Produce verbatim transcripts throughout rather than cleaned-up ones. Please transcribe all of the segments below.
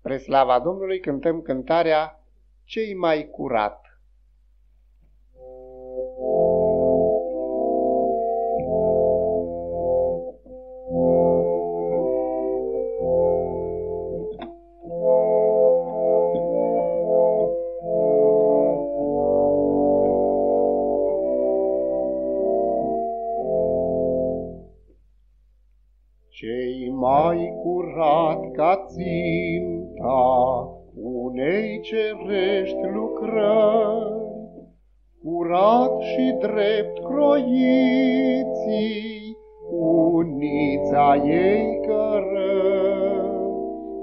Spre slava Domnului cântăm cântarea Cei mai curat. Cei mai curat ca ținta unei cerești lucrări, curat și drept croiții, unița ei cărări.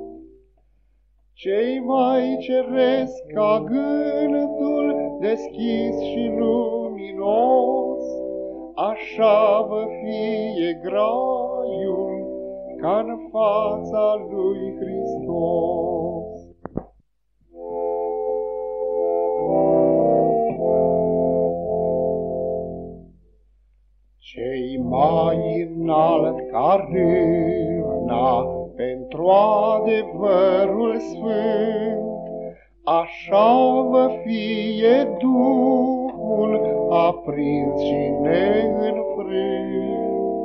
Cei mai ceresc ca gândul deschis și luminos, așa vă fie graiul ca-n fața lui Hristos. Cei mai înalt ca râvna pentru adevărul sfânt, așa vă fie Duhul aprins și neînfrânt.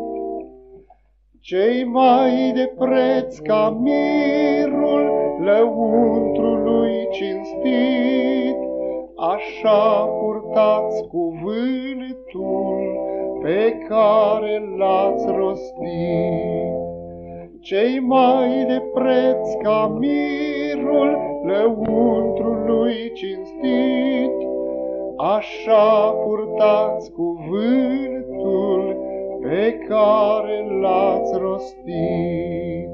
Cei mai de preț ca mirul lăuntrului cinstit, așa purtați cuvântul pe care l-ați rostit. Cei mai de preț ca mirul lăuntrului cinstit, așa purtați cuvântul pe care l-ați rostit.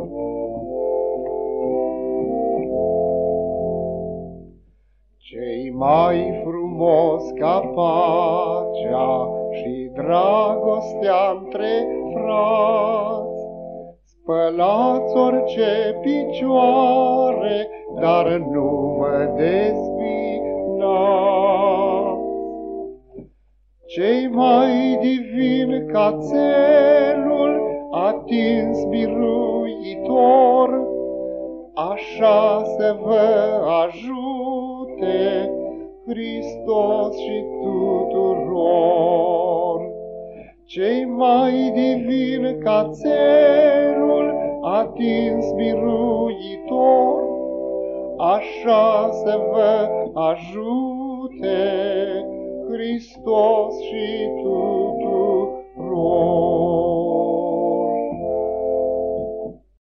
Cei mai frumos ca pacea și dragostea între frați, spălați orice picioare, dar nu vă dezbinați. Cei mai divini ca țelul atins biruitor, așa să vă ajute Hristos și tuturor. Cei mai divini ca țelul atins biruitor, așa să vă ajute Hristos și tuturor.